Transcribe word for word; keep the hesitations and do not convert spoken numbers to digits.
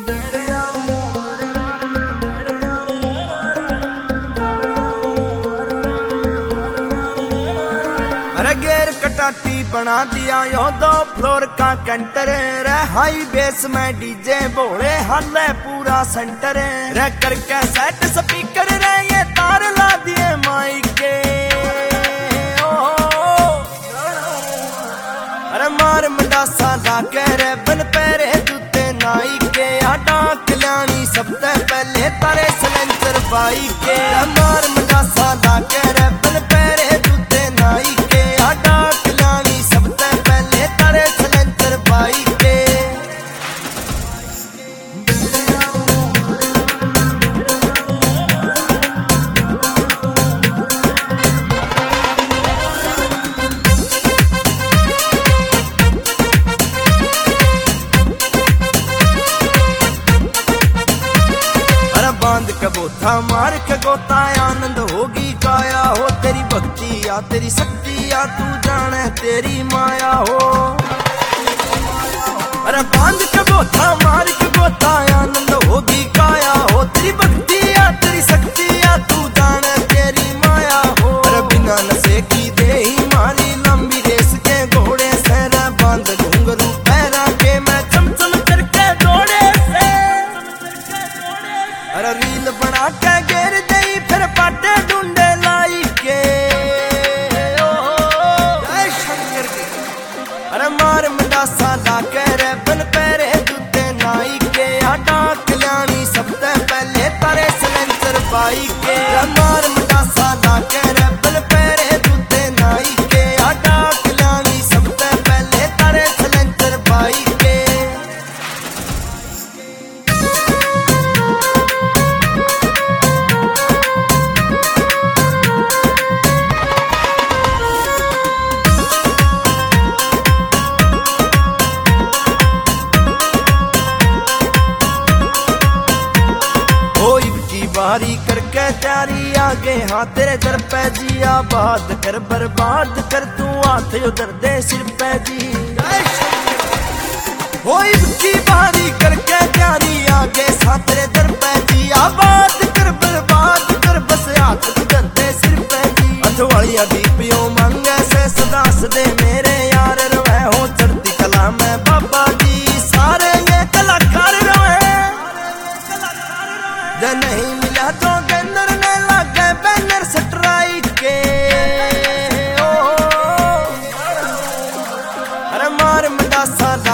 गेर कटाटी बना दिया यो दो फ्लोर का कैंटर रे, हाई बेस में डीजे बोले हाले पूरा सेंटर रे, करके सेट स्पीकर रे ये तार ला दिए माइक के। अरे मार मंडासा लाके रे बन पैरे जूते नाई के, आटा कल्याणी सबसे पहले तारे सलेंसर बाई के। मार मंडासा लाके रे बन पैरे जूते नाई के, आटा कल्याणी सबसे पहले तारे सलेंसर बाई के। बांध के बोथा मार के गोता आनंद होगी काया हो, तेरी भक्ति या तेरी शक्ति या तू जाने तेरी माया हो। अरे बांध के बोथा मार के गोता आनंद होगी काया हो, तेरी भक्ति या तेरी शक्ति या तू जाने तेरी माया हो। अरे बिना नशे की दे ही मारी लंबी रेस के घोड़े से, बांध घुंघरू पैरा के मैं चमचम करके दौड़े से। अरे रील बना के घेर दई फिर पाटे ढूंढे लाई के। जय शंकर के। अरे मार मंडासा लाके रे बन पैरे जूते नाई के, आटा कल्याणी सबसे पहले तारे सलेंसर बाई के। मार मंडासा लाके रे बन पैरे जूते नाई के, आटा कल्याणी सबसे पहले तारे सलेंसर बाई के। बारी करके तैयारी आगे हाँ तेरे दर पे जी, आबाद कर बर्बाद कर तू हाथ उधर दे सिर पे जी। हो की बारी करके तैयारी आगे हाँ तेरे दर पे जी, आबाद कर बर्बाद कर बस हाथ उधर दे सिर पे जी। अथवालिया दीपियो मांगे से सदा सदे मेरे यार रहे हो, चढ़ती कला में बाबा जी सारे ये कलाकार रहे। नहीं मिला तो गेंदर ने लागे बैनर स्ट्राइक के। ओ, अरे मार मंडासा